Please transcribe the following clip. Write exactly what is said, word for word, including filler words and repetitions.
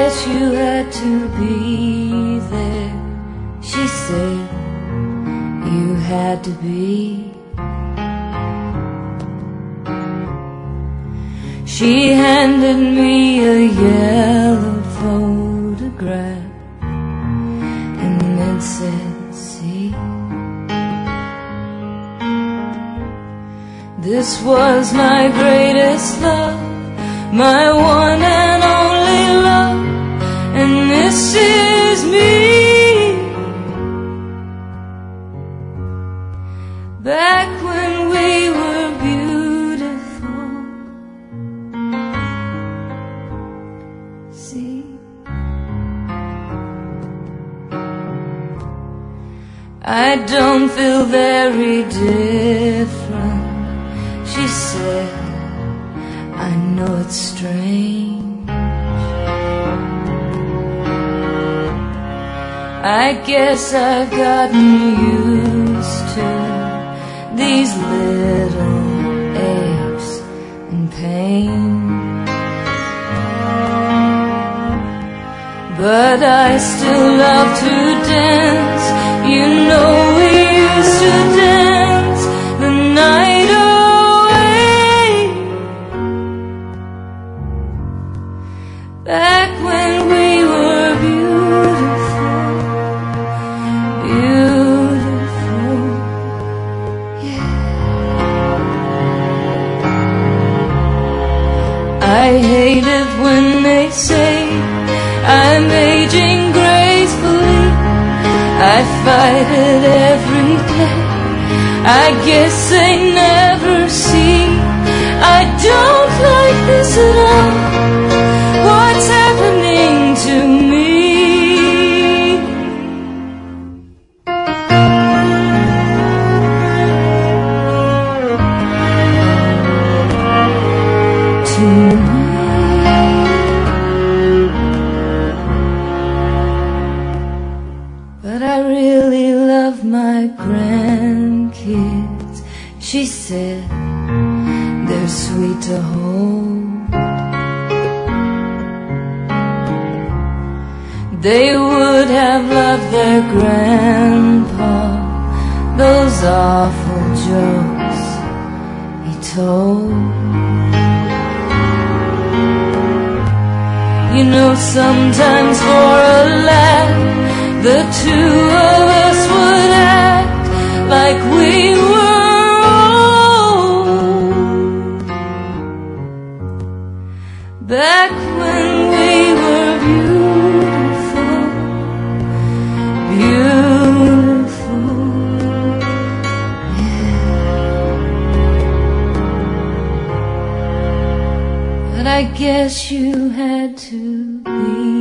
guess you had to be there. She said you had to be. She handed me a yellow photograph and then said, see, this was my greatest love, my one and only love, and this is me. Back when we were beautiful, see, I don't feel very different, she said. I know it's strange, I guess I've gotten used to these little aches and pain, but I still love to dance. You know we used to dance the night away. Back when we were beautiful, beautiful, yeah. I hate it when they say I'm aging gracefully. I fight it every day, I guess they never see. I don't like this at all, what's happening to me? To me. But I really love my grandkids, she said, they're sweet to hold. They would have loved their grandpa, those awful jokes he told. You know, sometimes for a laugh, the two of us would act like we were old. Back when we were beautiful, beautiful, yeah. But I guess you had to be.